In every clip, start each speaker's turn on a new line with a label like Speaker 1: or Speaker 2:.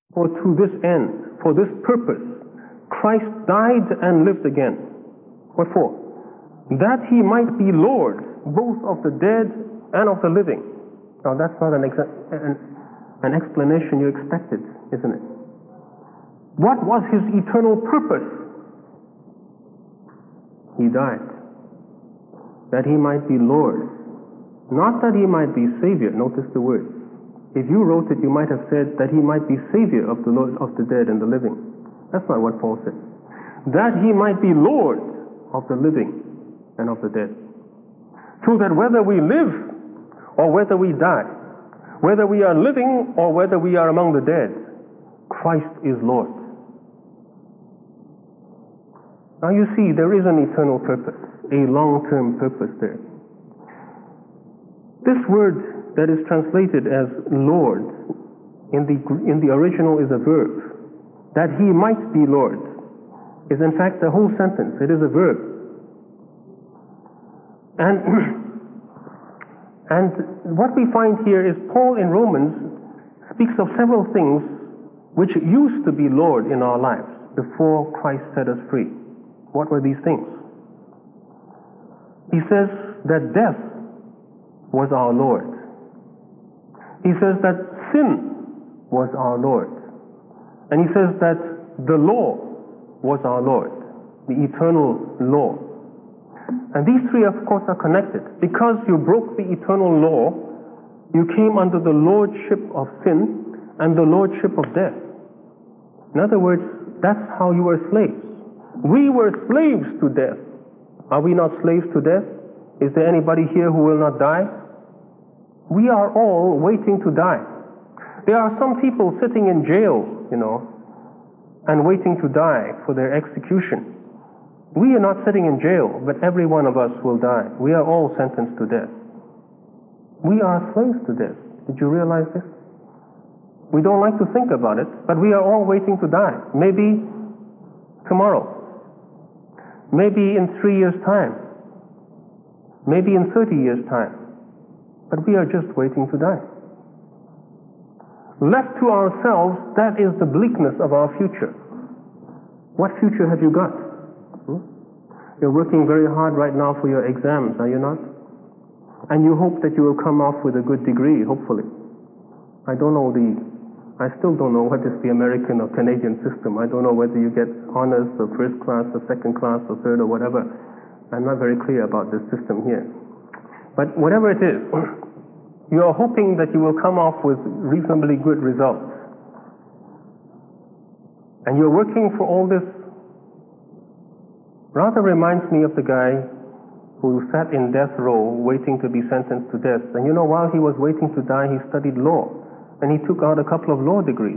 Speaker 1: For to this end, for this purpose, Christ died and lived again. What for? That he might be Lord, both of the dead and of the living. Now that's not an explanation you expected, isn't it? What was his eternal purpose? He died. That he might be Lord. Not that he might be Savior. Notice the word. If you wrote it, you might have said that he might be Savior of the Lord of the dead and the living. That's not what Paul said. That he might be Lord of the living and of the dead. So that whether we live or whether we die, whether we are living or whether we are among the dead, Christ is Lord. Now you see, there is an eternal purpose, a long-term purpose there. This word that is translated as Lord in the original is a verb. That he might be Lord is in fact the whole sentence. It is a verb. And what we find here is Paul in Romans speaks of several things which used to be Lord in our lives before Christ set us free. What were these things? He says that death was our Lord. He says that sin was our Lord. And he says that the law was our Lord, the eternal law. And these three, of course, are connected. Because you broke the eternal law, you came under the lordship of sin and the lordship of death. In other words, that's how you were slaves. We were slaves to death. Are we not slaves to death? Is there anybody here who will not die? We are all waiting to die. There are some people sitting in jail, and waiting to die for their execution. We are not sitting in jail, but every one of us will die. We are all sentenced to death. We are slaves to death. Did you realize this? We don't like to think about it, but we are all waiting to die. Maybe tomorrow. Maybe in 3 years' time. Maybe in 30 years' time. But we are just waiting to die. Left to ourselves, that is the bleakness of our future. What future have you got? You're working very hard right now for your exams, are you not? And you hope that you will come off with a good degree, hopefully. I still don't know what is the American or Canadian system. I don't know whether you get honors or first class or second class or third or whatever. I'm not very clear about this system here. But whatever it is, you are hoping that you will come off with reasonably good results. And you're working for all this. Rather reminds me of the guy who sat in death row waiting to be sentenced to death. And while he was waiting to die, he studied law. And he took out a couple of law degrees.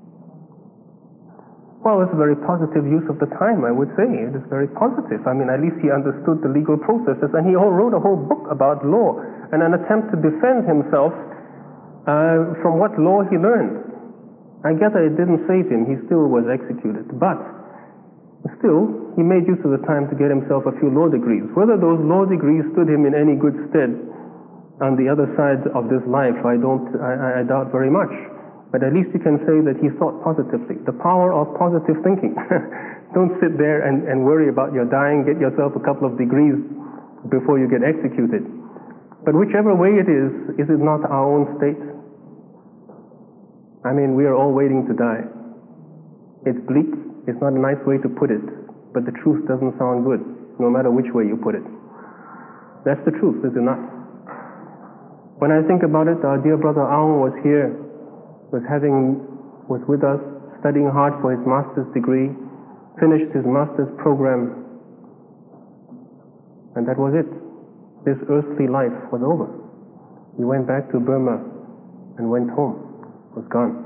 Speaker 1: Well, it's a very positive use of the time, I would say. It is very positive. At least he understood the legal processes, and he wrote a whole book about law and an attempt to defend himself from what law he learned. I gather it didn't save him. He still was executed. But still, he made use of the time to get himself a few law degrees. Whether those law degrees stood him in any good stead on the other side of this life, I doubt very much. But at least you can say that he thought positively. The power of positive thinking. Don't sit there and worry about your dying. Get yourself a couple of degrees before you get executed. But whichever way it is it not our own state? We are all waiting to die. It's bleak. It's not a nice way to put it. But the truth doesn't sound good, no matter which way you put it. That's the truth, is it not? When I think about it, our dear brother Aung was here, was with us, studying hard for his master's degree, finished his master's program, and that was it. This earthly life was over. He went back to Burma and went home, was gone.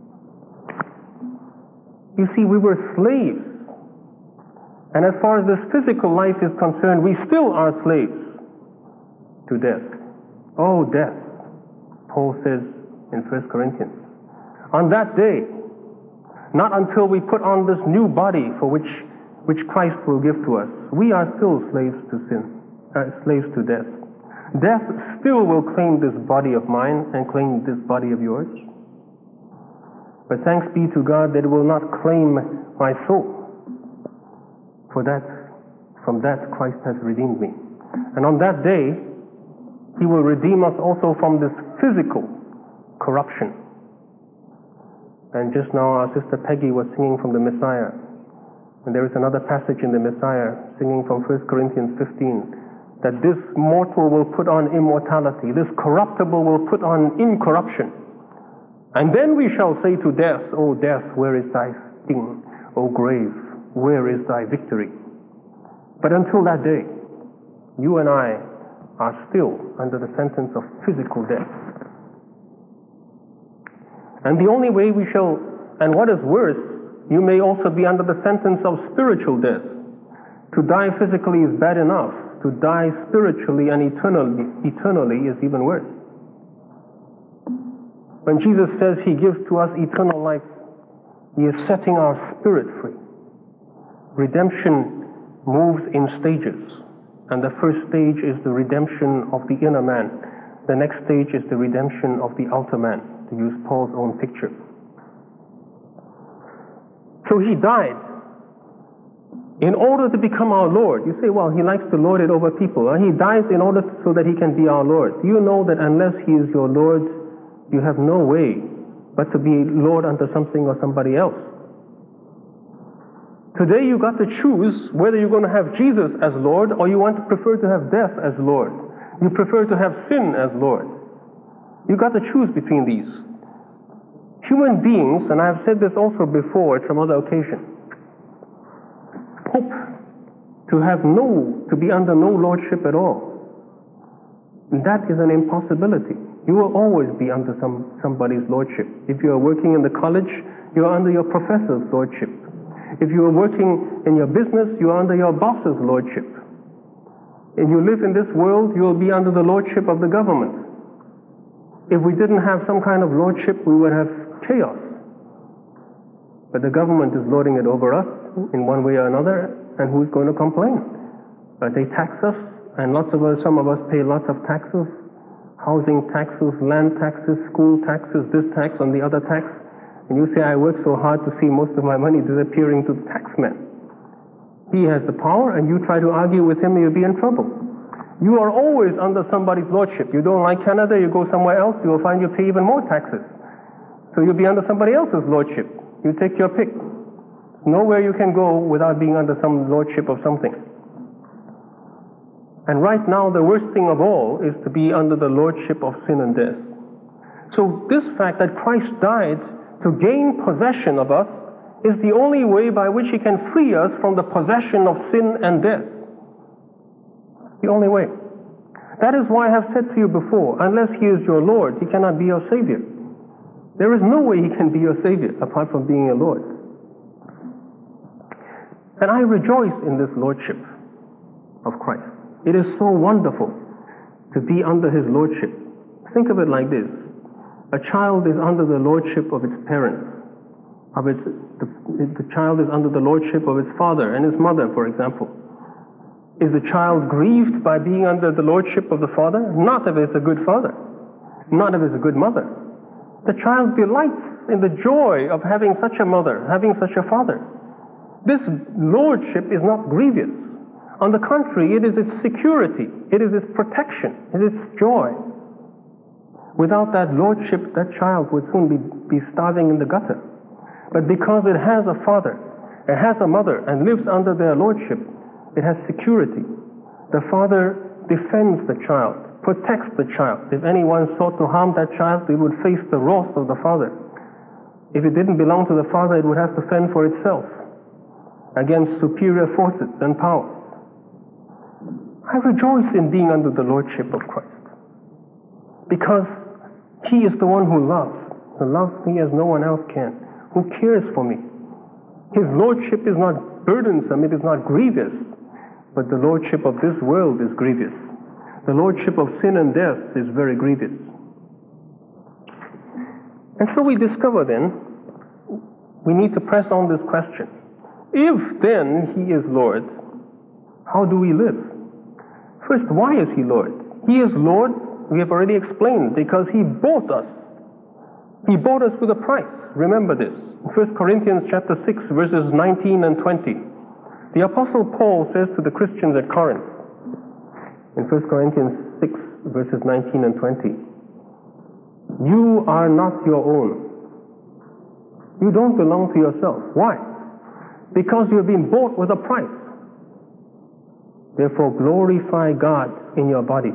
Speaker 1: You see, we were slaves. And as far as this physical life is concerned, we still are slaves to death. Oh, death, Paul says in 1 Corinthians. On that day, not until we put on this new body for which Christ will give to us, we are still slaves to sin, slaves to death. Death still will claim this body of mine and claim this body of yours. But thanks be to God that it will not claim my soul. For that, from that Christ has redeemed me. And on that day, He will redeem us also from this physical corruption. And just now our sister Peggy was singing from the Messiah. And there is another passage in the Messiah singing from 1 Corinthians 15, that this mortal will put on immortality, this corruptible will put on incorruption. And then we shall say to death, O death, where is thy sting? O grave, where is thy victory? But until that day, you and I are still under the sentence of physical death. And the only way we shall, and what is worse, you may also be under the sentence of spiritual death. To die physically is bad enough. To die spiritually and eternally is even worse. When Jesus says He gives to us eternal life, He is setting our spirit free. Redemption moves in stages. And the first stage is the redemption of the inner man. The next stage is the redemption of the outer man, to use Paul's own picture. So He died in order to become our Lord. You say, well, He likes to lord it over people. He dies in order so that He can be our Lord. Do you know that unless He is your Lord, you have no way but to be Lord unto something or somebody else? Today you got to choose whether you're going to have Jesus as Lord or you want to prefer to have death as Lord. You prefer to have sin as Lord. You got to choose between these. Human beings, and I've said this also before at some other occasion, hope to be under no lordship at all. And that is an impossibility. You will always be under somebody's lordship. If you are working in the college, you are under your professor's lordship. If you are working in your business, you are under your boss's lordship. If you live in this world, you will be under the lordship of the government. If we didn't have some kind of lordship, we would have chaos. But the government is lording it over us in one way or another, and who's going to complain? They tax us, and some of us pay lots of taxes. Housing taxes, land taxes, school taxes, this tax on the other tax. And you say, I work so hard to see most of my money disappearing to the taxman. He has the power, and you try to argue with him, you'll be in trouble. You are always under somebody's lordship. You don't like Canada, you go somewhere else, you will find you pay even more taxes. So you'll be under somebody else's lordship. You take your pick. Nowhere you can go without being under some lordship of something. And right now, the worst thing of all is to be under the lordship of sin and death. So this fact that Christ died to gain possession of us is the only way by which He can free us from the possession of sin and death. The only way. That is why I have said to you before, unless He is your Lord, He cannot be your Savior. There is no way He can be your Savior apart from being your Lord. And I rejoice in this lordship of Christ. It is so wonderful to be under His lordship. Think of it like this. A child is under the lordship of its parents. The child is under the lordship of its father and his mother, for example. Is the child grieved by being under the lordship of the father? Not if it's a good father. Not if it's a good mother. The child delights in the joy of having such a mother, having such a father. This lordship is not grievous. On the contrary, it is its security, it is its protection, it is its joy. Without that lordship, that child would soon be starving in the gutter. But because it has a father, it has a mother, and lives under their lordship, it has security. The father defends the child, protects the child. If anyone sought to harm that child, it would face the wrath of the father. If it didn't belong to the father, it would have to fend for itself against superior forces and powers. I rejoice in being under the lordship of Christ, because He is the one who loves me as no one else can, who cares for me. His lordship is not burdensome, it is not grievous, but the lordship of this world is grievous. The lordship of sin and death is very grievous. And so we discover then, we need to press on this question. If then He is Lord, how do we live? First, why is He Lord? He is Lord, we have already explained, because He bought us. He bought us with a price. Remember this. In 1 Corinthians chapter 6, verses 19 and 20. The Apostle Paul says to the Christians at Corinth, in 1 Corinthians 6, verses 19 and 20, you are not your own. You don't belong to yourself. Why? Because you have been bought with a price. Therefore, glorify God in your bodies.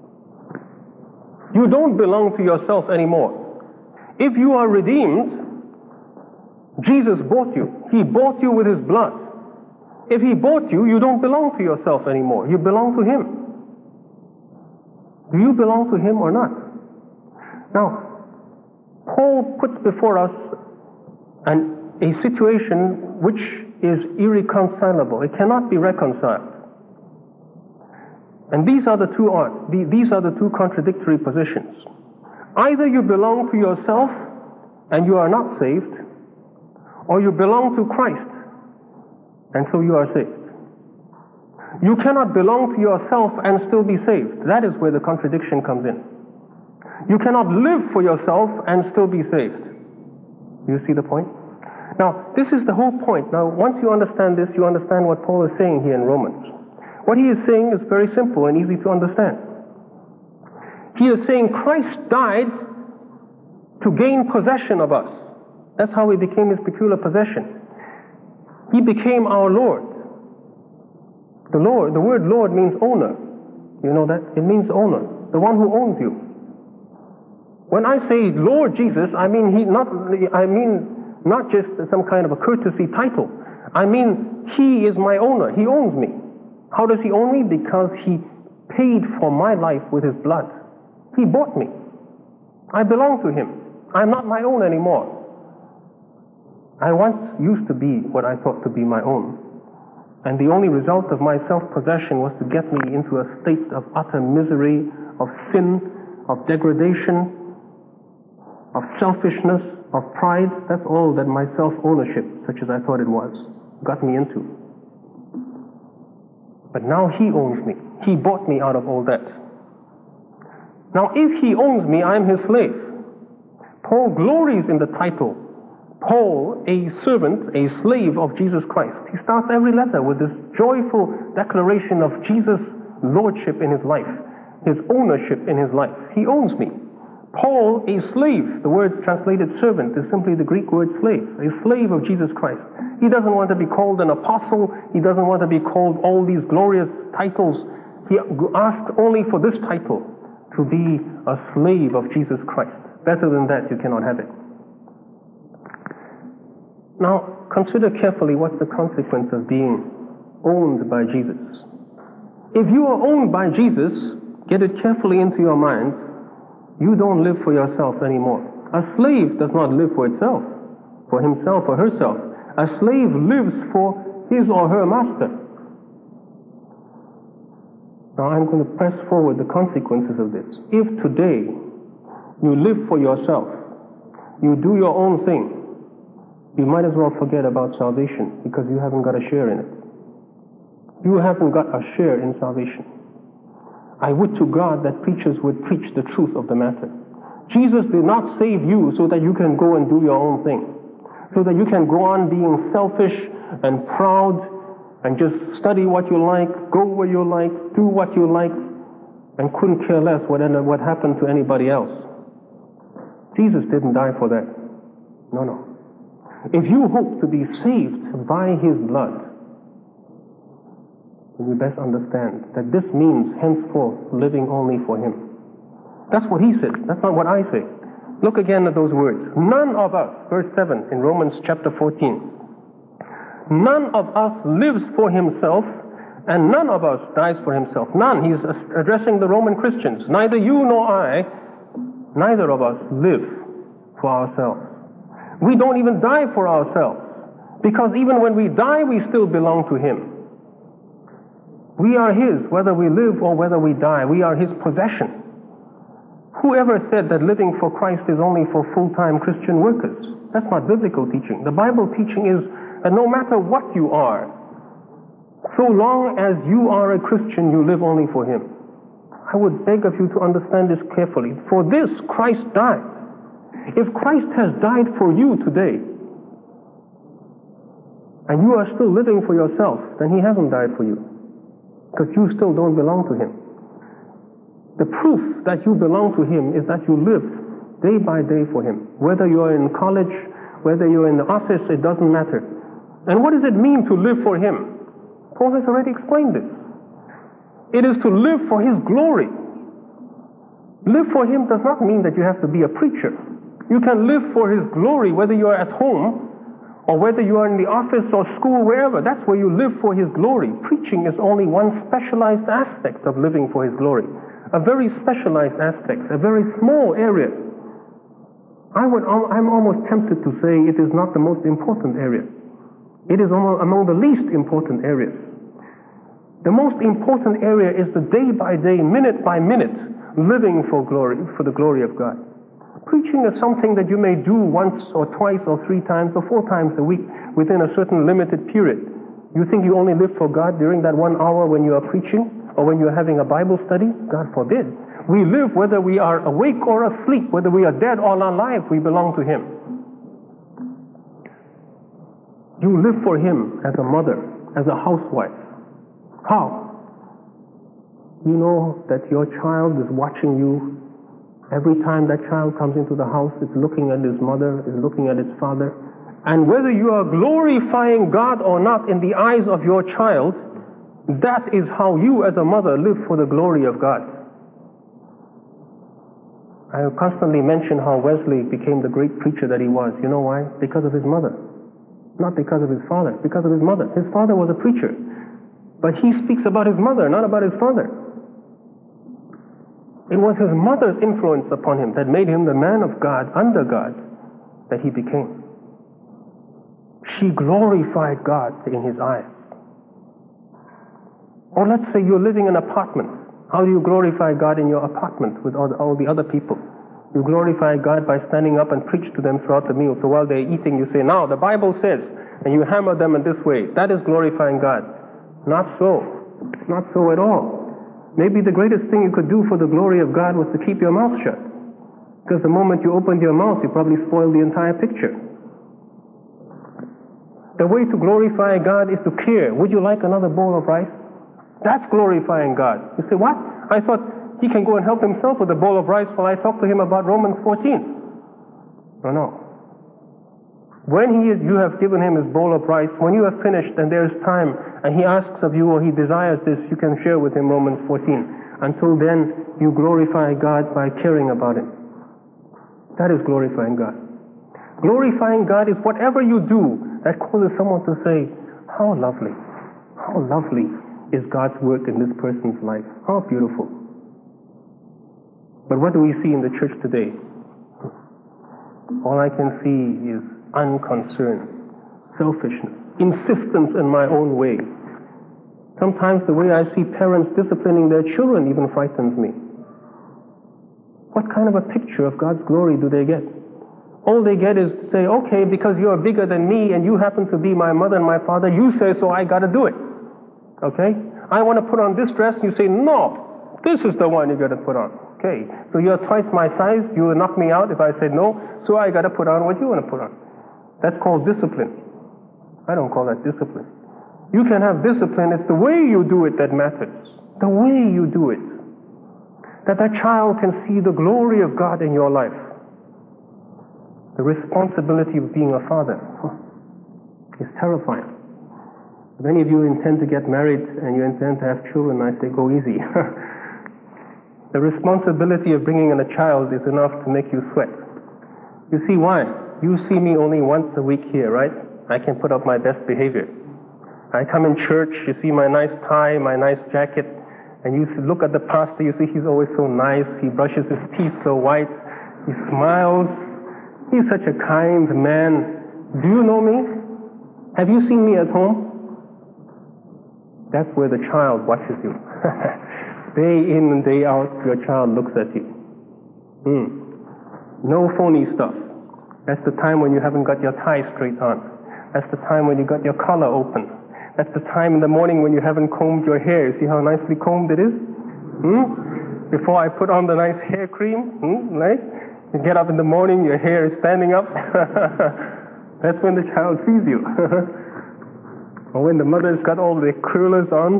Speaker 1: You don't belong to yourself anymore. If you are redeemed, Jesus bought you. He bought you with His blood. If He bought you, you don't belong to yourself anymore. You belong to Him. Do you belong to Him or not? Now, Paul puts before us a situation which is irreconcilable. It cannot be reconciled. And these are the two contradictory positions. Either you belong to yourself and you are not saved, or you belong to Christ and so you are saved. You cannot belong to yourself and still be saved. That is where the contradiction comes in. You cannot live for yourself and still be saved. You see the point? Now, this is the whole point. Now, once you understand this, you understand what Paul is saying here in Romans. What he is saying is very simple and easy to understand. He is saying Christ died to gain possession of us. That's how He became His peculiar possession. He became our Lord. The word Lord means owner. You know that? It means owner. The one who owns you. When I say Lord Jesus, I mean not just some kind of a courtesy title. I mean He is my owner. He owns me. How does He own me? Because He paid for my life with His blood. He bought me. I belong to Him. I'm not my own anymore. I once used to be what I thought to be my own. And the only result of my self-possession was to get me into a state of utter misery, of sin, of degradation, of selfishness, of pride. That's all that my self-ownership, such as I thought it was, got me into. But now He owns me. He bought me out of all that. Now, if He owns me, I'm His slave. Paul glories in the title, Paul, a servant, a slave of Jesus Christ. He starts every letter with this joyful declaration of Jesus' lordship in his life, His ownership in his life. He owns me. Paul, a slave. The word translated servant is simply the Greek word slave, a slave of Jesus Christ. He doesn't want to be called an apostle. He doesn't want to be called all these glorious titles. He asked only for this title, to be a slave of Jesus Christ. Better than that, you cannot have it. Now, consider carefully what's the consequence of being owned by Jesus. If you are owned by Jesus, get it carefully into your mind, you don't live for yourself anymore. A slave does not live for itself, for himself or herself. A slave lives for his or her master. Now I'm going to press forward the consequences of this. If today you live for yourself, you do your own thing, you might as well forget about salvation because you haven't got a share in it. You haven't got a share in salvation. I would to God that preachers would preach the truth of the matter. Jesus did not save you so that you can go and do your own thing, so that you can go on being selfish and proud and just study what you like, go where you like, do what you like, and couldn't care less what happened to anybody else. Jesus didn't die for that. No. If you hope to be saved by His blood, then you best understand that this means henceforth living only for Him. That's what He says. That's not what I say. Look again at those words. None of us, verse 7 in Romans chapter 14, none of us lives for himself, and none of us dies for himself. None. He's addressing the Roman Christians. Neither you nor I, neither of us live for ourselves. We don't even die for ourselves, because even when we die, we still belong to Him. We are His, whether we live or whether we die. We are His possession. Whoever said that living for Christ is only for full-time Christian workers? That's not biblical teaching. The Bible teaching is that no matter what you are, so long as you are a Christian, you live only for Him. I would beg of you to understand this carefully. For this, Christ died. If Christ has died for you today, and you are still living for yourself, then He hasn't died for you, because you still don't belong to Him. The proof that you belong to Him is that you live day by day for Him. Whether you're in college, whether you're in the office, it doesn't matter. And what does it mean to live for Him? Paul has already explained this. It is to live for His glory. Live for Him does not mean that you have to be a preacher. You can live for His glory whether you are at home or whether you are in the office or school, wherever. That's where you live for His glory. Preaching is only one specialized aspect of living for His glory. A very specialized aspect, a very small area. I'm almost tempted to say it is not the most important area. It is among the least important areas. The most important area is the day by day, minute by minute, living for the glory of God. Preaching is something that you may do once or twice or 3 times or 4 times a week within a certain limited period. You think you only live for God during that 1 hour when you are preaching or when you are having a Bible study? God forbid. We live whether we are awake or asleep, whether we are dead or alive, we belong to Him. You live for Him as a mother, as a housewife. How? You know that your child is watching you. Every time that child comes into the house, it's looking at his mother, is looking at its father. And whether you are glorifying God or not in the eyes of your child, that is how you as a mother live for the glory of God. I constantly mention how Wesley became the great preacher that he was. You know why? Because of his mother. Not because of his father, because of his mother. His father was a preacher. But he speaks about his mother, not about his father. It was his mother's influence upon him that made him the man of God, under God, that he became. She glorified God in his eyes. Or let's say you're living in an apartment. How do you glorify God in your apartment with all the other people? You glorify God by standing up and preach to them throughout the meal. So while they're eating, you say, now the Bible says, and you hammer them in this way. That is glorifying God. Not so. Not so at all. Maybe the greatest thing you could do for the glory of God was to keep your mouth shut. Because the moment you opened your mouth, you probably spoiled the entire picture. The way to glorify God is to care. Would you like another bowl of rice? That's glorifying God. You say, what? I thought he can go and help himself with a bowl of rice while I talk to him about Romans 14. No. When you have given him his bowl of rice, when you have finished and there is time, and he asks of you or he desires this, you can share with him Romans 14. Until then, you glorify God by caring about him. That is glorifying God. Glorifying God is whatever you do that causes someone to say, how lovely is God's work in this person's life. How beautiful. But what do we see in the church today? All I can see is unconcern, selfishness, insistence in my own way. Sometimes the way I see parents disciplining their children even frightens me. What kind of a picture of God's glory do they get? All they get is to say, okay, because you're bigger than me and you happen to be my mother and my father, you say so, I gotta do it. Okay? I want to put on this dress, and you say, no, this is the one you gotta put on. Okay, so you're twice my size, you will knock me out if I said no, so I gotta put on what you want to put on. That's called discipline. I don't call that discipline. You can have discipline, it's the way you do it that matters. The way you do it. That child can see the glory of God in your life. The responsibility of being a father is terrifying. If any of you intend to get married and you intend to have children, I say go easy. The responsibility of bringing in a child is enough to make you sweat. You see why? You see me only once a week here, right? I can put up my best behavior. I come in church, you see my nice tie, my nice jacket, and you look at the pastor, you see he's always so nice, he brushes his teeth so white, he smiles, he's such a kind man. Do you know me? Have you seen me at home? That's where the child watches you. Day in and day out, your child looks at you. No phony stuff. That's the time when you haven't got your tie straight on. That's the time when you got your collar open. That's the time in the morning when you haven't combed your hair. You see how nicely combed it is? Before I put on the nice hair cream, right? You get up in the morning, your hair is standing up. That's when the child sees you. Or when the mother's got all the curlers on.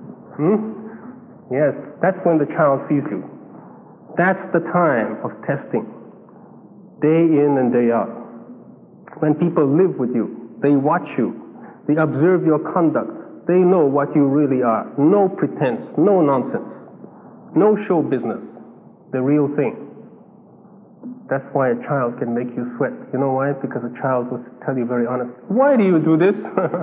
Speaker 1: Yes, that's when the child sees you. That's the time of testing. Day in and day out. When people live with you, they watch you, they observe your conduct, they know what you really are. No pretense, no nonsense, no show business, the real thing. That's why a child can make you sweat. You know why? Because a child will tell you very honest, why do you do this?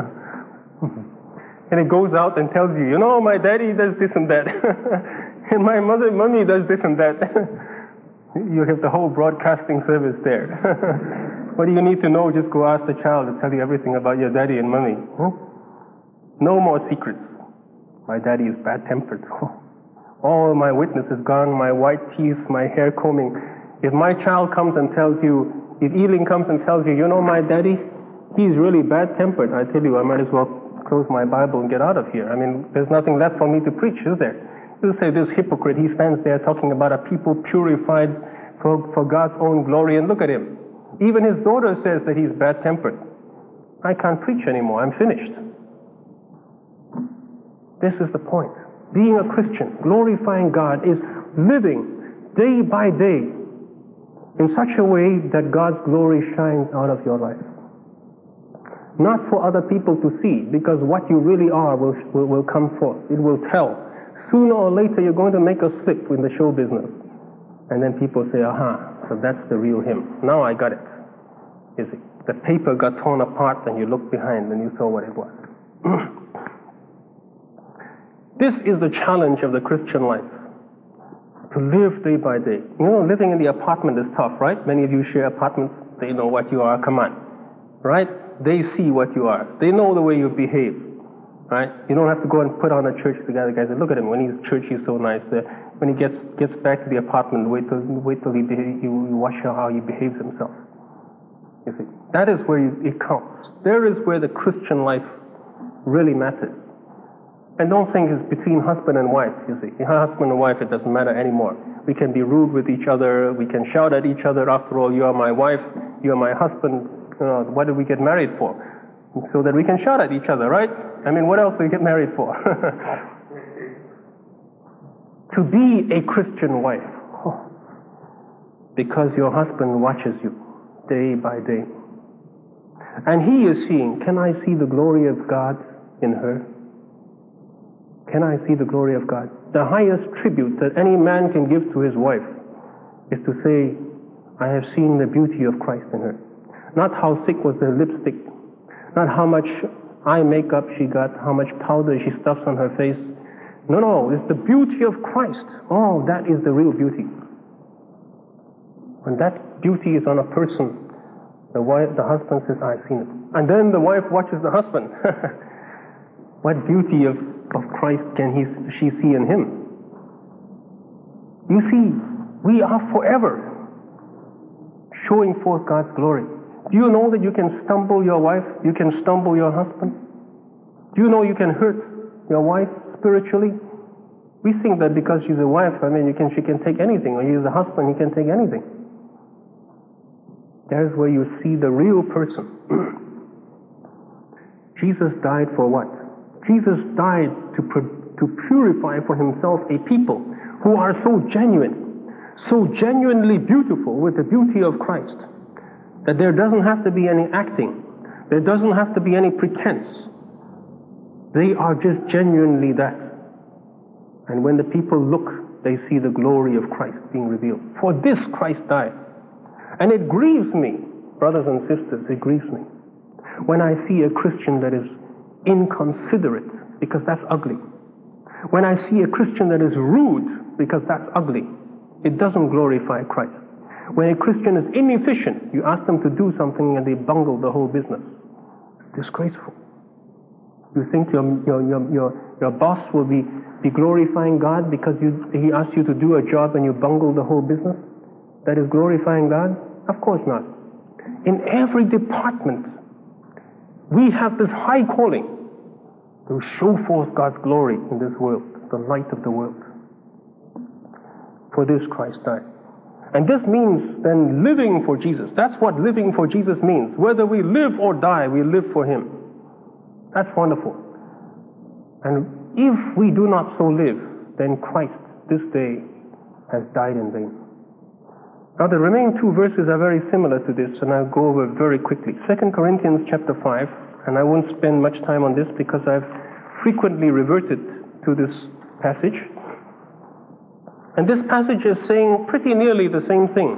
Speaker 1: And it goes out and tells you, my daddy does this and that. And my mommy does this and that. You have the whole broadcasting service there. What do you need to know? Just go ask the child to tell you everything about your daddy and mommy. No more secrets. My daddy is bad-tempered. All my witness is gone, my white teeth, my hair combing. If my child comes and tells you, if Eling comes and tells you, my daddy, he's really bad-tempered, I tell you, I might as well close my Bible and get out of here. I mean, there's nothing left for me to preach, is there? You say this hypocrite, he stands there talking about a people purified for God's own glory, and look at him. Even his daughter says that he's bad-tempered. I can't preach anymore, I'm finished. This is the point. Being a Christian, glorifying God, is living day by day in such a way that God's glory shines out of your life. Not for other people to see, because what you really are will come forth. It will tell. Sooner or later you're going to make a slip in the show business. And then people say, so that's the real him. Now I got it. You see, the paper got torn apart and you looked behind and you saw what it was. This is the challenge of the Christian life. To live day by day. Living in the apartment is tough, right? Many of you share apartments. They know what you are. Come on. Right? They see what you are. They know the way you behave. Right? You don't have to go and put on a church together, guys. Look at him. When he's church, he's so nice. When he gets back to the apartment, wait till you watch how he behaves himself. You see, that is where it counts. There is where the Christian life really matters. And don't think it's between husband and wife. You see, husband and wife, it doesn't matter anymore. We can be rude with each other. We can shout at each other. After all, you are my wife. You are my husband. What did we get married for? So that we can shout at each other, right? I mean, what else do we get married for? To be a Christian wife, because your husband watches you day by day. And he is seeing, can I see the glory of God in her? Can I see the glory of God? The highest tribute that any man can give to his wife is to say, I have seen the beauty of Christ in her. Not how thick was the lipstick, not how much eye makeup she got, how much powder she stuffs on her face. No, it's the beauty of Christ. Oh, that is the real beauty. When that beauty is on a person, the husband says, I've seen it. And then the wife watches the husband. What beauty of Christ can she see in him? You see, we are forever showing forth God's glory. Do you know that you can stumble your wife? You can stumble your husband? Do you know you can hurt your wife spiritually? We think that because she's a wife, she can take anything, or he's a husband, he can take anything. There's where you see the real person. Jesus died for what? Jesus died to purify for himself a people who are so genuine, so genuinely beautiful with the beauty of Christ, that there doesn't have to be any acting. There doesn't have to be any pretense. They are just genuinely that. And when the people look, they see the glory of Christ being revealed. For this Christ died. And it grieves me, brothers and sisters, it grieves me when I see a Christian that is inconsiderate, because that's ugly. When I see a Christian that is rude, because that's ugly. It doesn't glorify Christ. When a Christian is inefficient, you ask them to do something and they bungle the whole business. It's disgraceful. You think your boss will be glorifying God because he asks you to do a job and you bungle the whole business? That is glorifying God? Of course not. In every department, we have this high calling to show forth God's glory in this world, the light of the world. For this Christ died. And this means then living for Jesus. That's what living for Jesus means. Whether we live or die, we live for Him. That's wonderful. And if we do not so live, then Christ this day has died in vain. Now the remaining two verses are very similar to this, and I'll go over very quickly. 2 Corinthians chapter 5, and I won't spend much time on this because I've frequently reverted to this passage. And this passage is saying pretty nearly the same thing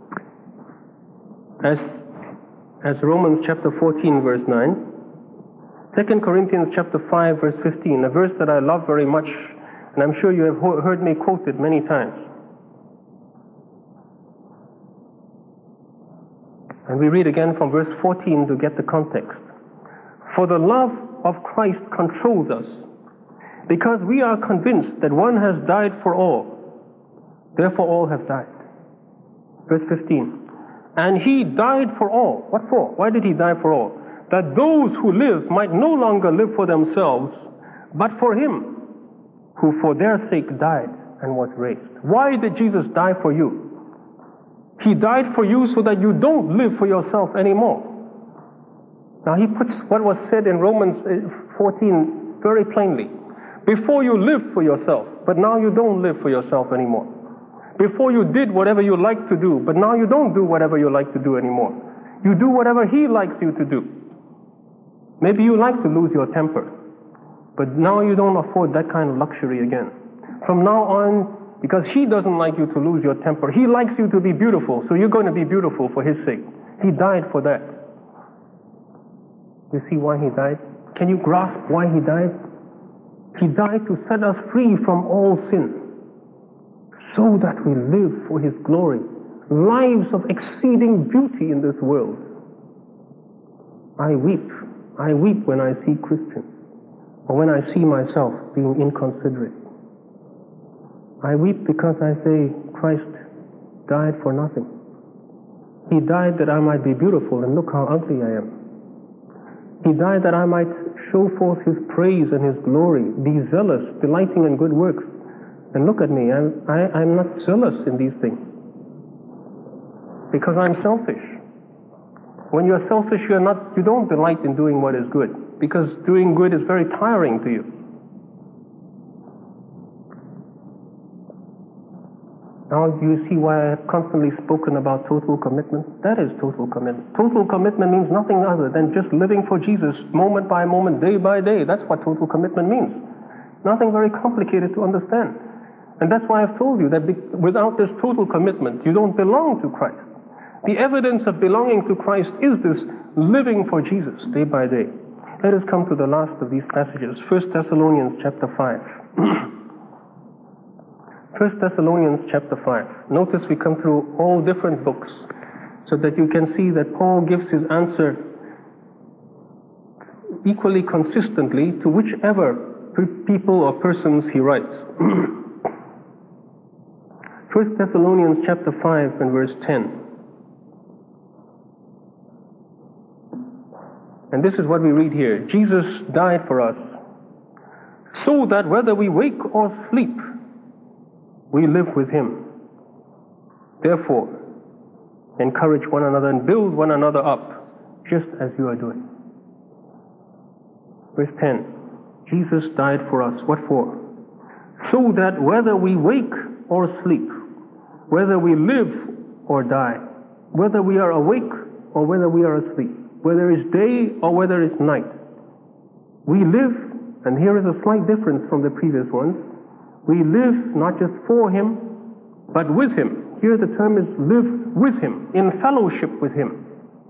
Speaker 1: as Romans chapter 14 verse 9. 2 Corinthians chapter 5 verse 15, a verse that I love very much, and I'm sure you have heard me quote it many times. And we read again from verse 14 to get the context. For the love of Christ controls us, because we are convinced that one has died for all, therefore all have died. Verse 15. And He died for all. What for? Why did He die for all? That those who live might no longer live for themselves, but for Him who for their sake died and was raised. Why did Jesus die for you? He died for you so that you don't live for yourself anymore. Now He puts what was said in Romans 14 very plainly. Before you lived for yourself, but now you don't live for yourself anymore. Before you did whatever you like to do, but now you don't do whatever you like to do anymore. You do whatever He likes you to do. Maybe you like to lose your temper, but now you don't afford that kind of luxury again. From now on, because He doesn't like you to lose your temper, He likes you to be beautiful, so you're going to be beautiful for His sake. He died for that. You see why He died? Can you grasp why He died? He died to set us free from all sin, so that we live for His glory, lives of exceeding beauty in this world. I weep when I see Christians, or when I see myself being inconsiderate. I weep because I say, Christ died for nothing. He died that I might be beautiful, and look how ugly I am. He died that I might show forth His praise and His glory, be zealous, delighting in good works. And look at me, I'm not zealous in these things. Because I'm selfish. When you're selfish, you don't delight in doing what is good. Because doing good is very tiring to you. Now you see why I have constantly spoken about total commitment? That is total commitment. Total commitment means nothing other than just living for Jesus moment by moment, day by day. That's what total commitment means. Nothing very complicated to understand. And that's why I've told you that without this total commitment, you don't belong to Christ. The evidence of belonging to Christ is this living for Jesus day by day. Let us come to the last of these passages, 1 Thessalonians chapter 5. 1 Thessalonians chapter 5. Notice we come through all different books so that you can see that Paul gives his answer equally consistently to whichever people or persons he writes. 1 Thessalonians chapter 5 and verse 10. And this is what we read here. Jesus died for us, so that whether we wake or sleep, we live with Him. Therefore, encourage one another and build one another up, just as you are doing. Verse 10. Jesus died for us. What for? So that whether we wake or sleep, whether we live or die, whether we are awake or whether we are asleep, whether it's day or whether it's night, we live, and here is a slight difference from the previous ones, we live not just for Him, but with Him. Here the term is live with Him, in fellowship with Him.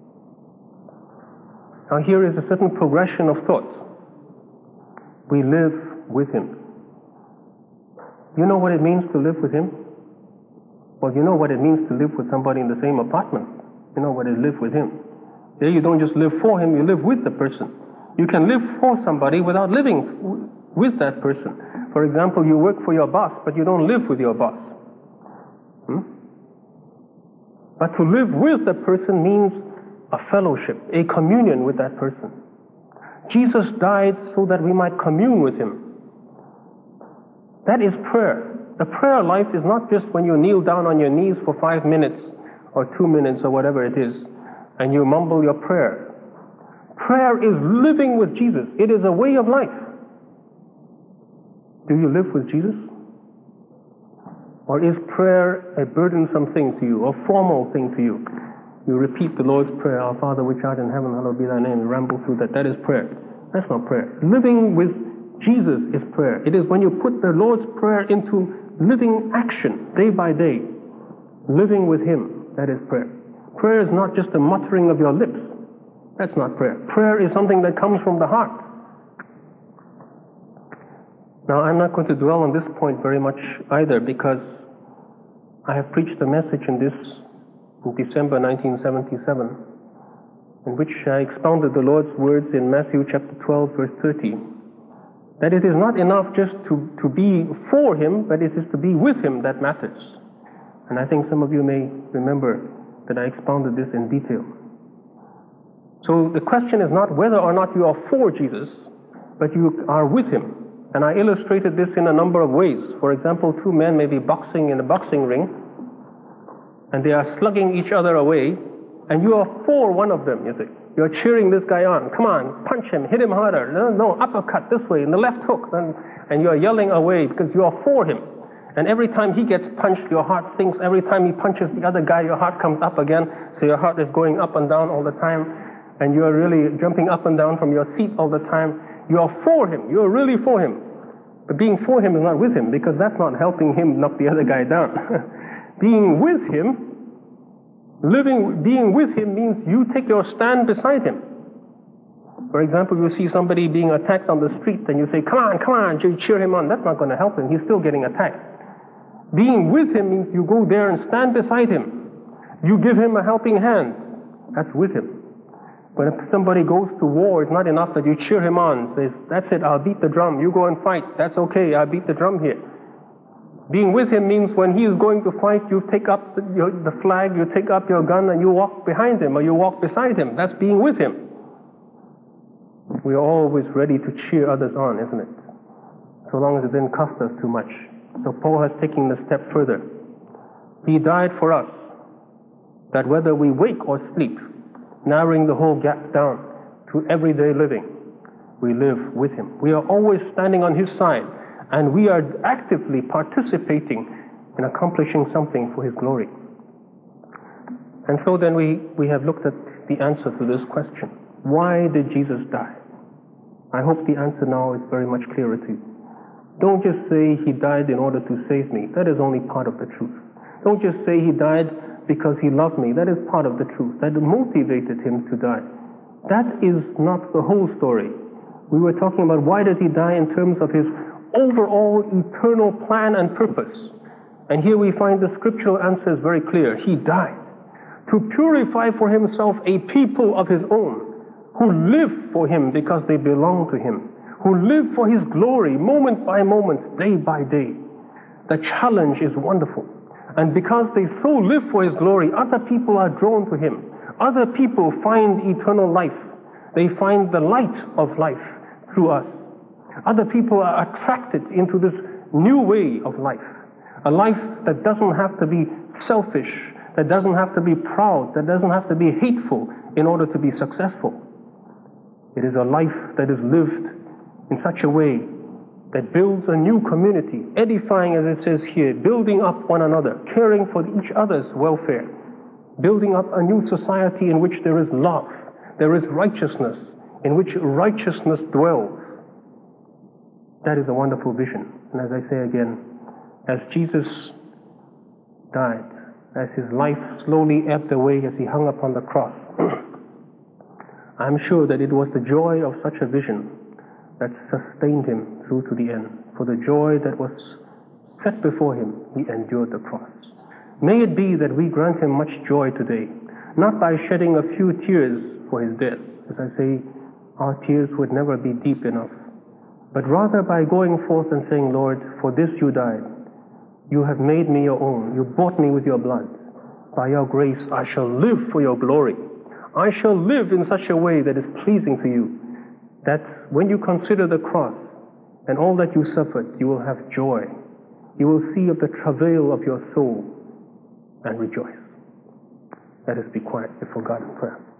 Speaker 1: Now here is a certain progression of thoughts. We live with Him. You know what it means to live with Him? Well, you know what it means to live with somebody in the same apartment. You know what is live with Him. There you don't just live for Him, you live with the person. You can live for somebody without living with that person. For example, you work for your boss, but you don't live with your boss. But to live with the person means a fellowship, a communion with that person. Jesus died so that we might commune with Him. That is prayer. The prayer life is not just when you kneel down on your knees for 5 minutes or 2 minutes or whatever it is, and you mumble your prayer. Prayer is living with Jesus. It is a way of life. Do you live with Jesus? Or is prayer a burdensome thing to you, a formal thing to you? You repeat the Lord's Prayer, Our Father which art in heaven, hallowed be thy name. You ramble through that. That is prayer. That's not prayer. Living with Jesus is prayer. It is when you put the Lord's Prayer into living action, day by day. Living with Him, that is prayer. Prayer is not just a muttering of your lips. That's not prayer. Prayer is something that comes from the heart. Now, I'm not going to dwell on this point very much either, because I have preached a message in December 1977, in which I expounded the Lord's words in Matthew chapter 12, verse 30, that it is not enough just to be for Him, but it is to be with Him that matters. And I think some of you may remember that I expounded this in detail. So the question is not whether or not you are for Jesus, but you are with Him. And I illustrated this in a number of ways. For example, two men may be boxing in a boxing ring, and they are slugging each other away, and you are for one of them, you see. You're cheering this guy on. Come on, punch him, hit him harder. No, uppercut this way, in the left hook. And you're yelling away because you are for him. And every time he gets punched, your heart sinks. Every time he punches the other guy, your heart comes up again. So your heart is going up and down all the time. And you're really jumping up and down from your seat all the time. You are for him. You're really for him. But being for him is not with him, because that's not helping him knock the other guy down. Being with him, being with him means you take your stand beside him. For example, you see somebody being attacked on the street and you say, come on, you cheer him on. That's not going to help him. He's still getting attacked. Being with him means you go there and stand beside him. You give him a helping hand. That's with him. But if somebody goes to war, it's not enough that you cheer him on. Says, that's it, I'll beat the drum. You go and fight. That's okay, I'll beat the drum here. Being with him means when he is going to fight, you take up the flag, you take up your gun, and you walk behind him, or you walk beside him. That's being with him. We are always ready to cheer others on, isn't it? So long as it didn't cost us too much. So Paul has taken the step further. He died for us, that whether we wake or sleep, narrowing the whole gap down to everyday living, we live with him. We are always standing on his side, and we are actively participating in accomplishing something for his glory. And so then we have looked at the answer to this question. Why did Jesus die? I hope the answer now is very much clearer to you. Don't just say he died in order to save me. That is only part of the truth. Don't just say he died because he loved me. That is part of the truth. That motivated him to die. That is not the whole story. We were talking about why did he die in terms of his overall eternal plan and purpose. And here we find the scriptural answer is very clear. He died to purify for himself a people of his own who live for him because they belong to him, who live for his glory moment by moment, day by day. The challenge is wonderful. And because they so live for his glory, other people are drawn to him. Other people find eternal life. They find the light of life through us. Other people are attracted into this new way of life. A life that doesn't have to be selfish, that doesn't have to be proud, that doesn't have to be hateful in order to be successful. It is a life that is lived in such a way that builds a new community, edifying, as it says here, building up one another, caring for each other's welfare, building up a new society in which there is love, there is righteousness, in which righteousness dwells. That is a wonderful vision. And as I say again, as Jesus died, as his life slowly ebbed away as he hung upon the cross, I'm sure that it was the joy of such a vision that sustained him through to the end. For the joy that was set before him, he endured the cross. May it be that we grant him much joy today, not by shedding a few tears for his death. As I say, our tears would never be deep enough, but rather by going forth and saying, Lord, for this you died. You have made me your own. You bought me with your blood. By your grace, I shall live for your glory. I shall live in such a way that is pleasing to you, that when you consider the cross and all that you suffered, you will have joy. You will see of the travail of your soul and rejoice. Let us be quiet before God in prayer.